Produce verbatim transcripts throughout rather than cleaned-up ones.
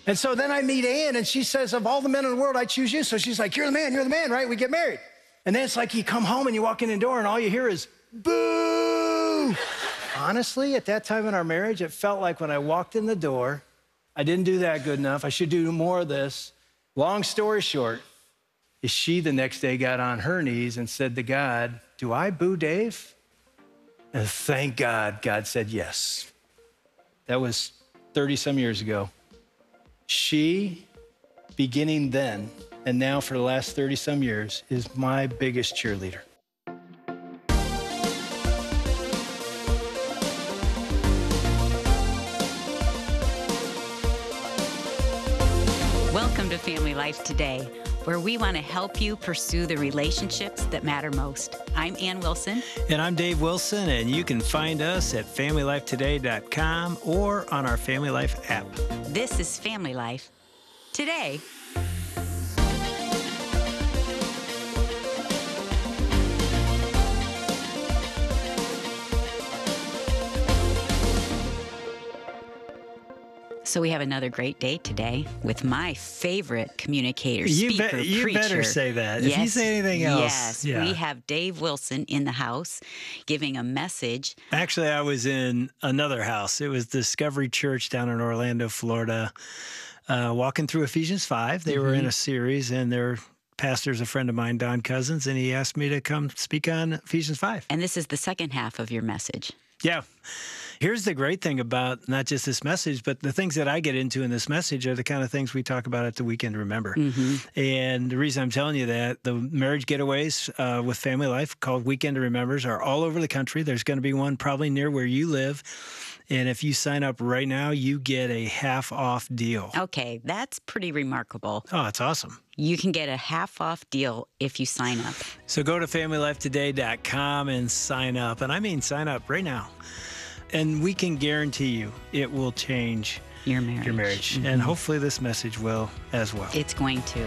And so then I meet Ann, and she says, of all the men in the world, I choose you. So she's like, you're the man, you're the man, right? We get married. And then it's like you come home and you walk in the door and all you hear is, boo. Honestly, at that time in our marriage, it felt like when I walked in the door, I didn't do that good enough. I should do more of this. Long story short, is she the next day got on her knees and said to God, do I boo Dave? And thank God, God said yes. That was thirty some years ago. She, beginning then, and now for the last thirty some years, is my biggest cheerleader. Welcome to Family Life Today, where we want to help you pursue the relationships that matter most. I'm Ann Wilson. And I'm Dave Wilson, and you can find us at family life today dot com or on our Family Life app. This is Family Life Today. So we have another great day today with my favorite communicator, you speaker, be, you preacher. You better say that. Yes, if you say anything else. Yes, yeah. We have Dave Wilson in the house giving a message. Actually, I was in another house. It was Discovery Church down in Orlando, Florida, uh, walking through Ephesians five. They mm-hmm. were in a series, and their pastor's a friend of mine, Don Cousins, and he asked me to come speak on Ephesians five. And this is the second half of your message. Yeah. Here's the great thing about not just this message, but the things that I get into in this message are the kind of things we talk about at the Weekend Remember. Mm-hmm. And the reason I'm telling you that, the marriage getaways uh, with Family Life called Weekend Remembers are all over the country. There's going to be one probably near where you live. And if you sign up right now, you get a half-off deal. Okay, that's pretty remarkable. Oh, it's awesome. You can get a half-off deal if you sign up. So go to family life today dot com and sign up. And I mean sign up right now. And we can guarantee you it will change your marriage. Your marriage. Mm-hmm. And hopefully this message will as well. It's going to.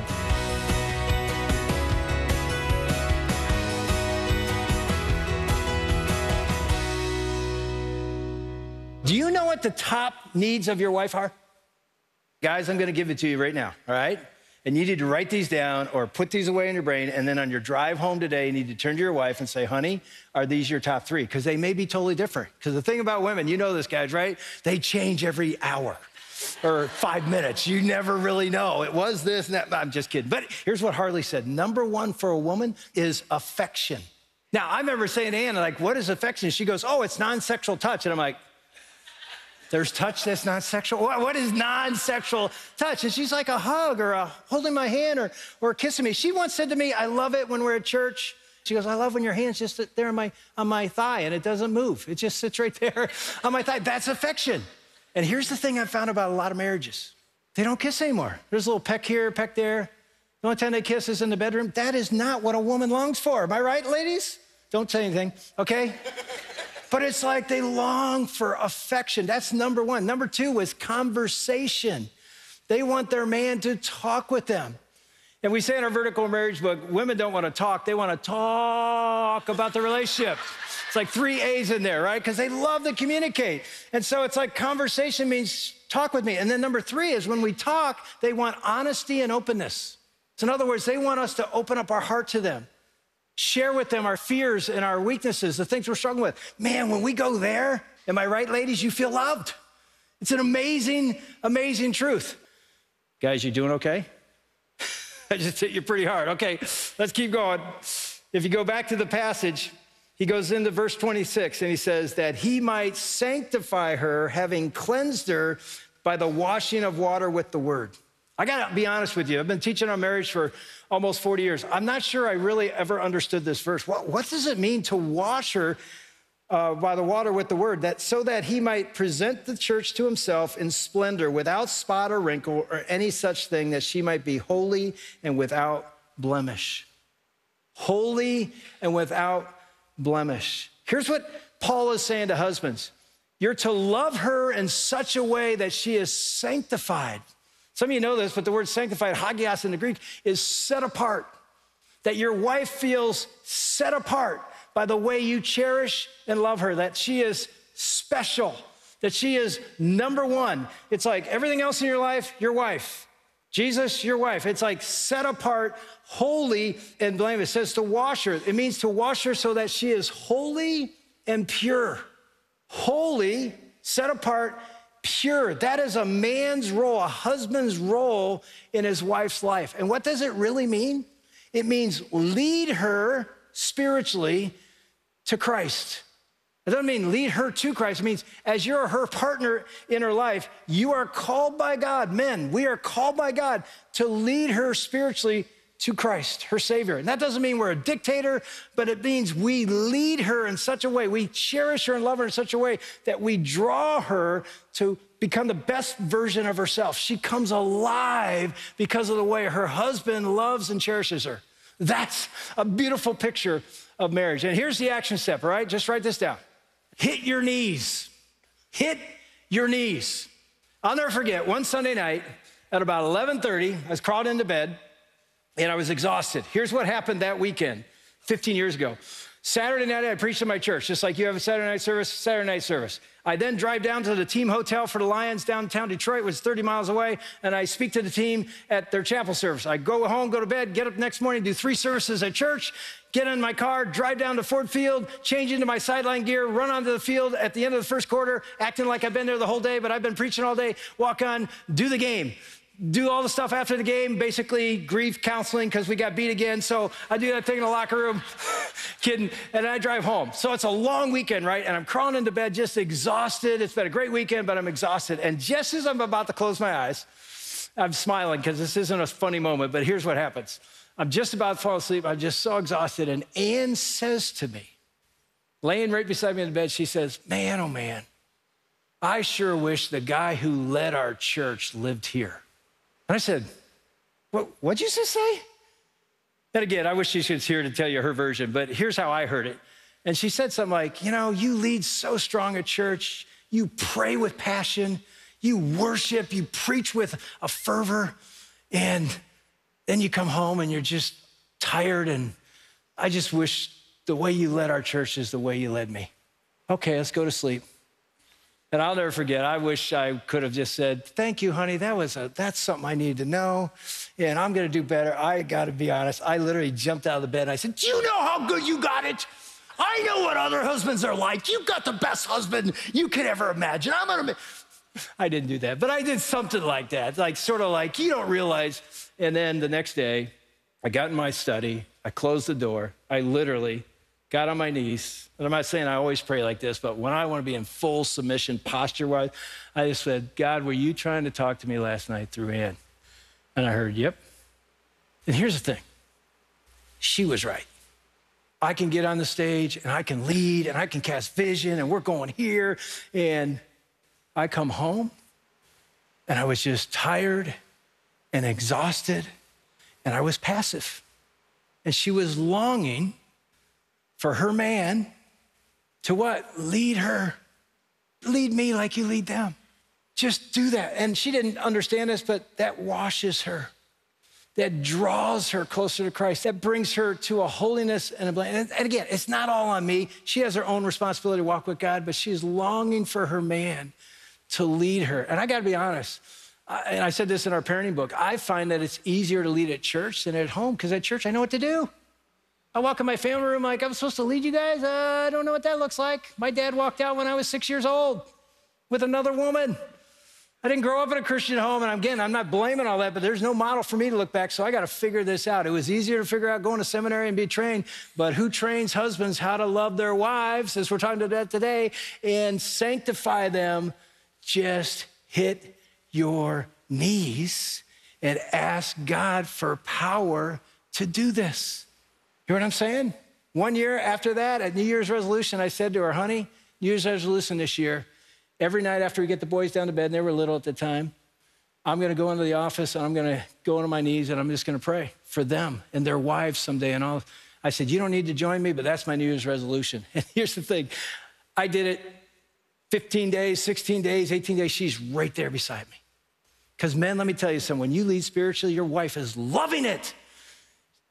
Do you know what the top needs of your wife are? Guys, I'm going to give it to you right now, all right? And you need to write these down or put these away in your brain. And then on your drive home today, you need to turn to your wife and say, honey, are these your top three? Because they may be totally different. Because the thing about women, you know this, guys, right? They change every hour or five minutes. You never really know. It was this and that. I'm just kidding. But here's what Harley said. Number one for a woman is affection. Now, I remember saying to Ann, like, what is affection? She goes, oh, it's non-sexual touch. And I'm like, there's touch that's not sexual? What is non-sexual touch? And she's like a hug or a holding my hand or, or kissing me. She once said to me, I love it when we're at church. She goes, I love when your hand's just there on my, on my thigh and it doesn't move. It just sits right there on my thigh. That's affection. And here's the thing I've found about a lot of marriages. They don't kiss anymore. There's a little peck here, peck there. The only time they kiss is in the bedroom. That is not what a woman longs for. Am I right, ladies? Don't say anything, okay? But it's like they long for affection. That's number one. Number two is conversation. They want their man to talk with them. And we say in our Vertical Marriage book, women don't want to talk. They want to talk about the relationship. It's like three A's in there, right? Because they love to communicate. And so it's like conversation means talk with me. And then number three is when we talk, they want honesty and openness. So in other words, they want us to open up our heart to them. Share with them our fears and our weaknesses, the things we're struggling with. Man, when we go there, am I right, ladies? You feel loved. It's an amazing, amazing truth. Guys, you doing okay? I just hit you pretty hard. Okay, let's keep going. If you go back to the passage, he goes into verse twenty-six and he says that he might sanctify her, having cleansed her by the washing of water with the word. I gotta be honest with you. I've been teaching on marriage for almost forty years. I'm not sure I really ever understood this verse. What, what does it mean to wash her uh, by the water with the word? That so that he might present the church to himself in splendor, without spot or wrinkle or any such thing, that she might be holy and without blemish. Holy and without blemish. Here's what Paul is saying to husbands. You're to love her in such a way that she is sanctified. Some of you know this, but the word sanctified, hagios in the Greek, is set apart. That your wife feels set apart by the way you cherish and love her, that she is special, that she is number one. It's like everything else in your life, your wife. Jesus, your wife. It's like set apart, holy, and blameless. It says to wash her. It means to wash her so that she is holy and pure. Holy, set apart, pure. That is a man's role, a husband's role in his wife's life. And what does it really mean? It means lead her spiritually to Christ. It doesn't mean lead her to Christ. It means as you're her partner in her life, you are called by God. Men, we are called by God to lead her spiritually to Christ, her Savior. And that doesn't mean we're a dictator, but it means we lead her in such a way, we cherish her and love her in such a way that we draw her to become the best version of herself. She comes alive because of the way her husband loves and cherishes her. That's a beautiful picture of marriage. And here's the action step, all right? Just write this down. Hit your knees. Hit your knees. I'll never forget one Sunday night at about eleven thirty, I was crawled into bed and I was exhausted. Here's what happened that weekend, fifteen years ago. Saturday night, I preached in my church, just like you have a Saturday night service, Saturday night service. I then drive down to the team hotel for the Lions downtown Detroit, which is thirty miles away, and I speak to the team at their chapel service. I go home, go to bed, get up next morning, do three services at church, get in my car, drive down to Ford Field, change into my sideline gear, run onto the field at the end of the first quarter, acting like I've been there the whole day, but I've been preaching all day, walk on, do the game. Do all the stuff after the game, basically grief counseling because we got beat again. So I do that thing in the locker room, kidding, and I drive home. So it's a long weekend, right? And I'm crawling into bed just exhausted. It's been a great weekend, but I'm exhausted. And just as I'm about to close my eyes, I'm smiling because this isn't a funny moment, but here's what happens. I'm just about to fall asleep. I'm just so exhausted. And Ann says to me, laying right beside me in the bed, she says, man, oh man, I sure wish the guy who led our church lived here. And I said, what, what'd you just say? And again, I wish she was here to tell you her version, but here's how I heard it. And she said something like, you know, you lead so strong at church. You pray with passion. You worship. You preach with a fervor. And then you come home and you're just tired. And I just wish the way you led our church is the way you led me. Okay, let's go to sleep. And I'll never forget, I wish I could have just said, thank you, honey. That was a, that's something I needed to know. And I'm going to do better. I got to be honest. I literally jumped out of the bed and I said, do you know how good you got it? I know what other husbands are like. You got the best husband you could ever imagine. I'm going to I didn't do that, but I did something like that. Like sort of like, you don't realize. And then the next day, I got in my study. I closed the door. I literally got on my knees, and I'm not saying I always pray like this, but when I want to be in full submission posture-wise, I just said, God, were you trying to talk to me last night through Ann? And I heard, yep. And here's the thing. She was right. I can get on the stage, and I can lead, and I can cast vision, and we're going here. And I come home, and I was just tired and exhausted, and I was passive. And she was longing for her man to what? Lead her. Lead me like you lead them. Just do that. And she didn't understand this, but that washes her. That draws her closer to Christ. That brings her to a holiness and a blessing. And again, it's not all on me. She has her own responsibility to walk with God, but she's longing for her man to lead her. And I got to be honest, I, and I said this in our parenting book, I find that it's easier to lead at church than at home because at church I know what to do. I walk in my family room like, I'm supposed to lead you guys? Uh, I don't know what that looks like. My dad walked out when I was six years old with another woman. I didn't grow up in a Christian home, and again, I'm not blaming all that, but there's no model for me to look back, so I got to figure this out. It was easier to figure out going to seminary and be trained, but who trains husbands how to love their wives, as we're talking about today, and sanctify them? Just hit your knees and ask God for power to do this. You know what I'm saying? One year after that, at New Year's resolution, I said to her, honey, New Year's resolution this year, every night after we get the boys down to bed, and they were little at the time, I'm going to go into the office and I'm going to go on my knees and I'm just going to pray for them and their wives someday and all. I said, you don't need to join me, but that's my New Year's resolution. And here's the thing. I did it fifteen days, sixteen days, eighteen days. She's right there beside me. Because men, let me tell you something. When you lead spiritually, your wife is loving it.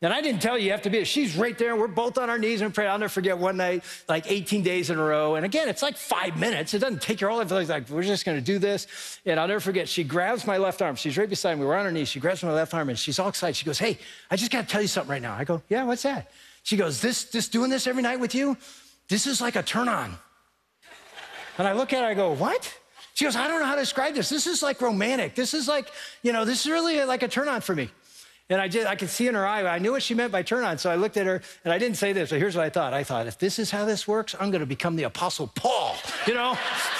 And I didn't tell you you have to be. She's right there. We're both on our knees and pray. I'll never forget one night, like eighteen days in a row. And again, it's like five minutes. It doesn't take your whole life. It's like, we're just going to do this. And I'll never forget, she grabs my left arm. She's right beside me. We're on her knees. She grabs my left arm and she's all excited. She goes, hey, I just got to tell you something right now. I go, yeah, what's that? She goes, this, this doing this every night with you, this is like a turn on. And I look at her, I go, what? She goes, I don't know how to describe this. This is like romantic. This is like, you know, this is really like a turn on for me. And I did, I could see in her eye, I knew what she meant by turn on. So I looked at her and I didn't say this, but here's what I thought. I thought, if this is how this works, I'm going to become the Apostle Paul, you know?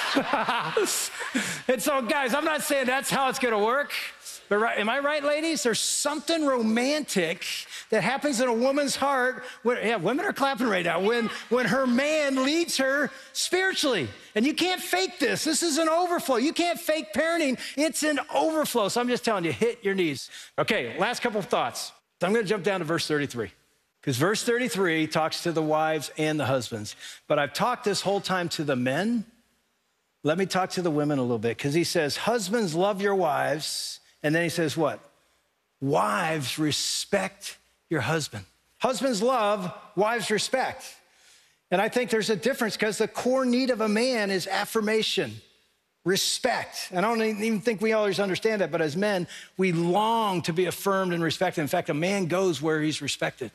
And so guys, I'm not saying that's how it's going to work, but right, am I right, ladies? There's something romantic that happens in a woman's heart. When, yeah, women are clapping right now. When, when her man leads her spiritually. And you can't fake this. This is an overflow. You can't fake parenting. It's an overflow. So I'm just telling you, hit your knees. Okay, last couple of thoughts. So I'm going to jump down to verse thirty-three. Because verse thirty-three talks to the wives and the husbands. But I've talked this whole time to the men. Let me talk to the women a little bit. Because he says, husbands, love your wives. And then he says what? Wives, respect your husband. Husbands love, wives respect. And I think there's a difference because the core need of a man is affirmation, respect. And I don't even think we always understand that, but as men, we long to be affirmed and respected. In fact, a man goes where he's respected.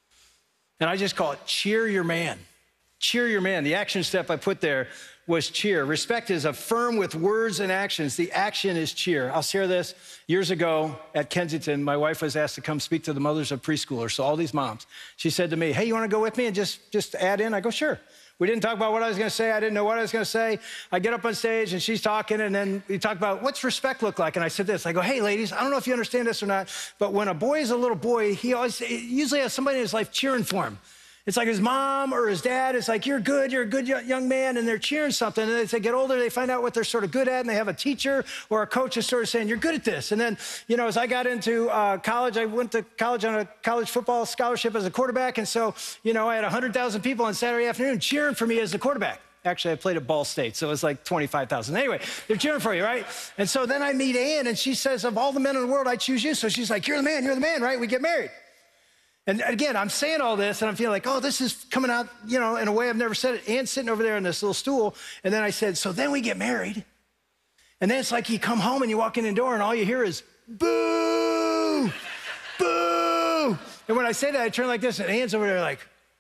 And I just call it cheer your man. Cheer your man. The action step I put there was cheer. Respect is affirm with words and actions. The action is cheer. I'll share this. Years ago at Kensington, my wife was asked to come speak to the mothers of preschoolers, so all these moms. She said to me, hey, you want to go with me and just, just add in? I go, sure. We didn't talk about what I was going to say. I didn't know what I was going to say. I get up on stage and she's talking, and then we talk about what's respect look like. And I said this. I go, hey, ladies, I don't know if you understand this or not, but when a boy is a little boy, he always he usually has somebody in his life cheering for him. It's like his mom or his dad. It's like, you're good, you're a good young man, and they're cheering something. And as they get older, they find out what they're sort of good at, and they have a teacher or a coach that's sort of saying, you're good at this. And then, you know, as I got into uh, college, I went to college on a college football scholarship as a quarterback. And so, you know, I had one hundred thousand people on Saturday afternoon cheering for me as the quarterback. Actually, I played at Ball State, so it was like twenty-five thousand. Anyway, they're cheering for you, right? And so then I meet Ann, and she says, of all the men in the world, I choose you. So she's like, you're the man, you're the man, right? We get married. And again, I'm saying all this, and I'm feeling like, oh, this is coming out, you know, in a way I've never said it. Ann's sitting over there in this little stool. And then I said, so then we get married. And then it's like you come home and you walk in the door, and all you hear is, boo, boo. And when I say that, I turn like this, and Ann's over there like,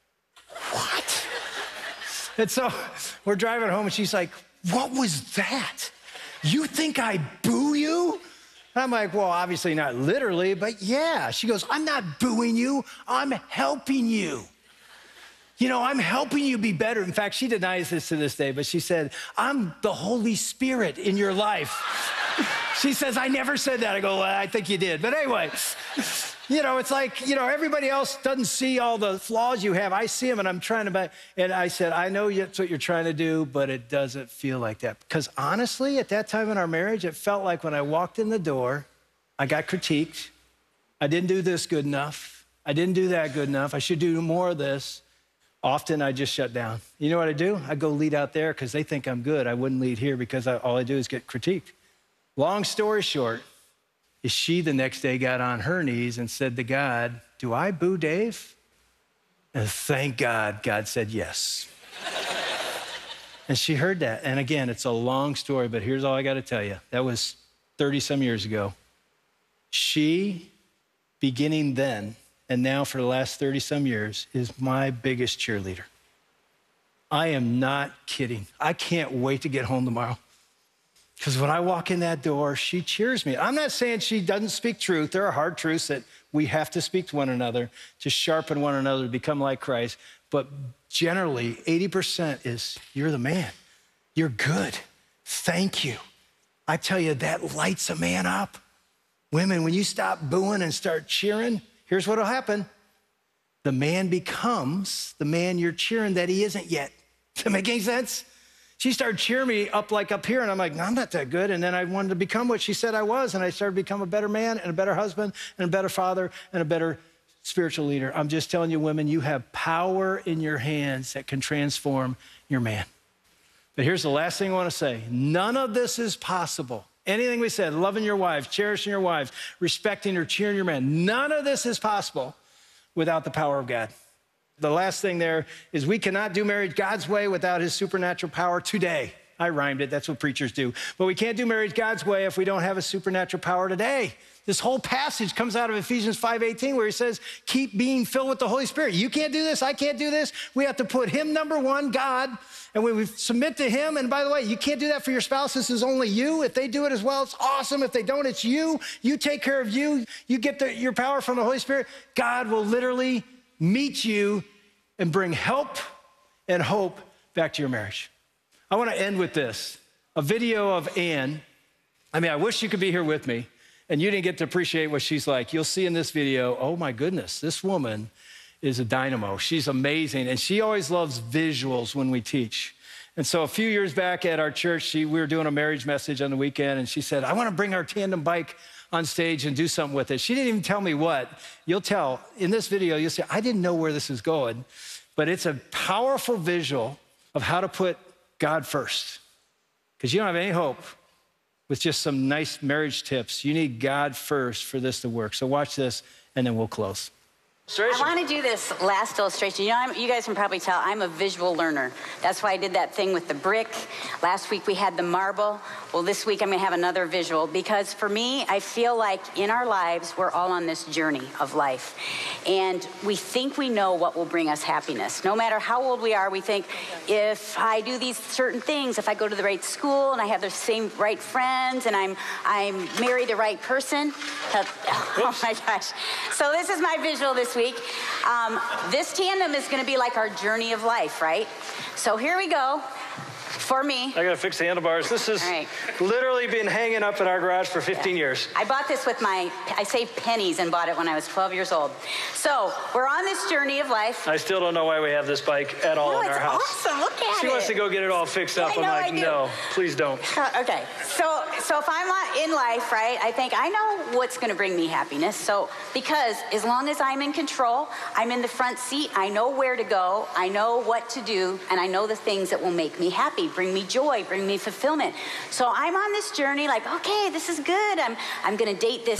what? And so we're driving home, and she's like, what was that? You think I boo you? And I'm like, well, obviously not literally, but yeah. She goes, I'm not booing you. I'm helping you. You know, I'm helping you be better. In fact, she denies this to this day, but she said, I'm the Holy Spirit in your life. She says, I never said that. I go, well, I think you did. But anyway, you know, it's like, you know, everybody else doesn't see all the flaws you have. I see them, and I'm trying to, buy, and I said, I know that's what you're trying to do, but it doesn't feel like that. Because honestly, at that time in our marriage, it felt like when I walked in the door, I got critiqued. I didn't do this good enough. I didn't do that good enough. I should do more of this. Often I just shut down. You know what I do? I go lead out there because they think I'm good. I wouldn't lead here because I, all I do is get critiqued. Long story short, is she the next day got on her knees and said to God, do I boo Dave? And thank God, God said yes. And she heard that. And again, it's a long story, but here's all I got to tell you. That was thirty some years ago. She, beginning then, and now for the last thirty some years, is my biggest cheerleader. I am not kidding. I can't wait to get home tomorrow. Because when I walk in that door, she cheers me. I'm not saying she doesn't speak truth. There are hard truths that we have to speak to one another to sharpen one another to become like Christ. But generally, eighty percent is, you're the man. You're good. Thank you. I tell you, that lights a man up. Women, when you stop booing and start cheering, here's what'll happen. The man becomes the man you're cheering that he isn't yet. Does that make any sense? She started cheering me up like up here, and I'm like, no, I'm not that good. And then I wanted to become what she said I was, and I started to become a better man and a better husband and a better father and a better spiritual leader. I'm just telling you, women, you have power in your hands that can transform your man. But here's the last thing I want to say. None of this is possible. Anything we said, loving your wife, cherishing your wife, respecting or cheering your man, none of this is possible without the power of God. The last thing there is we cannot do marriage God's way without his supernatural power today. I rhymed it. That's what preachers do. But we can't do marriage God's way if we don't have a supernatural power today. This whole passage comes out of Ephesians five eighteen where he says, keep being filled with the Holy Spirit. You can't do this. I can't do this. We have to put him number one, God. And when we submit to him, and by the way, you can't do that for your spouse. This is only you. If they do it as well, it's awesome. If they don't, it's you. You take care of you. You get the, your power from the Holy Spirit. God will literally meet you and bring help and hope back to your marriage. I want to end with this, a video of Ann. I mean, I wish you could be here with me and you didn't get to appreciate what she's like. You'll see in this video, oh my goodness, this woman is a dynamo. She's amazing. And she always loves visuals when we teach. And so a few years back at our church, she, we were doing a marriage message on the weekend, and she said, I want to bring our tandem bike on stage and do something with it. She didn't even tell me what. You'll tell in this video, you'll say, I didn't know where this is going, but it's a powerful visual of how to put God first. Because you don't have any hope with just some nice marriage tips. You need God first for this to work. So watch this, and then we'll close. I want to do this last illustration. You know, I'm, you guys can probably tell I'm a visual learner. That's why I did that thing with the brick. Last week we had the marble. Well, this week I'm going to have another visual, because for me, I feel like in our lives, we're all on this journey of life. And we think we know what will bring us happiness. No matter how old we are, we think, if I do these certain things, if I go to the right school and I have the same right friends and I'm, I'm marry the right person. Oh my gosh. So this is my visual this week. Um, this tandem is going to be like our journey of life, right? So here we go. For me. I gotta fix the handlebars. This has right. literally been hanging up in our garage for fifteen yeah. years. I bought this with my, I saved pennies and bought it when I was twelve years old. So we're on this journey of life. I still don't know why we have this bike at all no, in our house. It's awesome, look at she it. She wants to go get it all fixed up. I know, I'm like, I do. no, please don't. Okay, so so if I'm in life, right, I think I know what's gonna bring me happiness. So, because as long as I'm in control, I'm in the front seat, I know where to go, I know what to do, and I know the things that will make me happy, bring me joy, bring me fulfillment. So I'm on this journey like, okay, this is good. I'm, I'm gonna date this